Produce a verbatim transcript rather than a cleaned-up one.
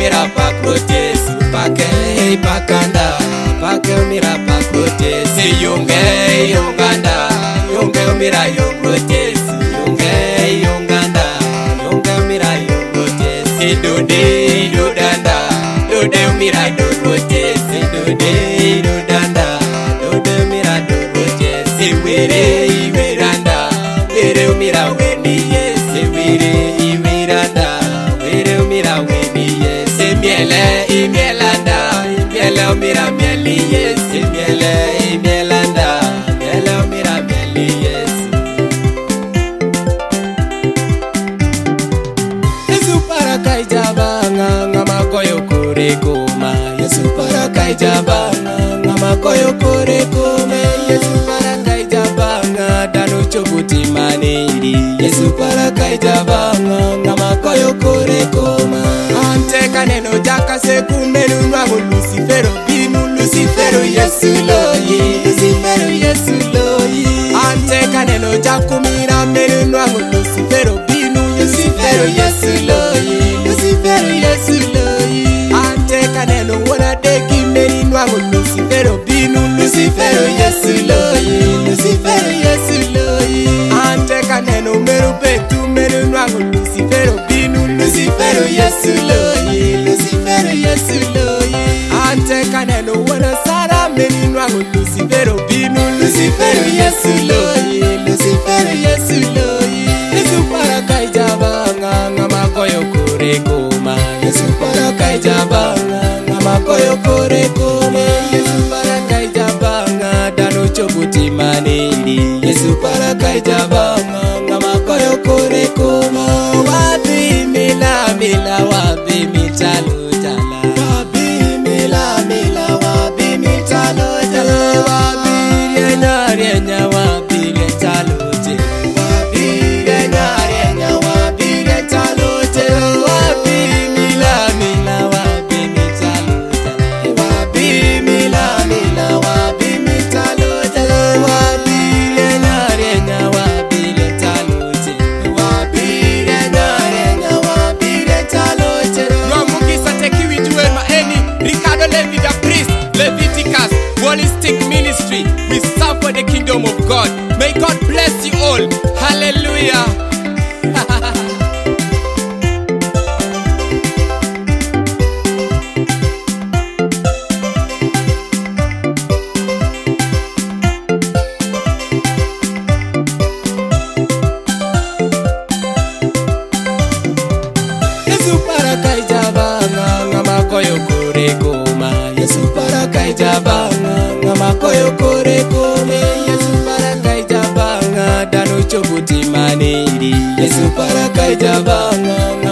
umira pakrotes pake pakanda pake umira pakrotes yunge yunganda yunge umira yungrotes yunge yunganda yunge umira yungrotes idode idodanda dode umira dodrotes idode idodanda dode umira dodrotes iwere iweranda were umira weni yes iwere iweranda were umira weni yes imiele imielanda imiele umira mieli yes imiele imielanda imiele umira mieli yes Yesu para kaijabanga ngama koyo kore koma Yesu para kaijabanga ngama koyo kore koma Yesu para kaijabanga dano chobuti maniri Yesu para kaijabanga ngama koyo kore koma ante kaneno jaka sekumenu nwangu Lucifero binu Lucifero Yesu loyi Lucifero Yesu loyi ante kaneno jakumira menu nwangu Lucifero binu Lucifero Yesu loyi Lucifero Yesu loyi ante kaneno wona deki menu nwangu Lucifero binu Lucifero Yesu loyi Lucifero Yesu loyi ante kaneno meru petu menu nwangu Lucifero binu Lucifero Yesu loyi Lucifero Yesu loyi ante kaneno wona sara menu nwangu Lucifero binu Lucifero Yesu loyi Lucifero Yesu loyi Yesu para kaijabanga ngama koyo kore koma Yesu para kaijabanga ngama koyo kore koma Yesu para kaijabanga dano chobuti maniri Yesu para kaijabanga ngama koyo kore koma wapi mila mila wapi mitalo jala wapi mila mila wapi mitalo jala wapi renya renya wapi retalo jala wapi renya renya wapi retalo jala wapi mila mila wapi mitalo jala wapi mila mila wapi mitalo jala wapi renya renya wapi retalo jala wapi renya renya wapi retalo jala Nwamugisa tekiwi duel maeni Ricardo Levi the priest Leviticus Holistic Ministry we serve for the kingdom of God may God bless you all hallelujah Yesu para kaijabanga ngama koyo kore koma Yesu para kaijabanga ngama koyo kore koma Yesu para kaijabanga dano chobuti maniri Yesu para kaijabanga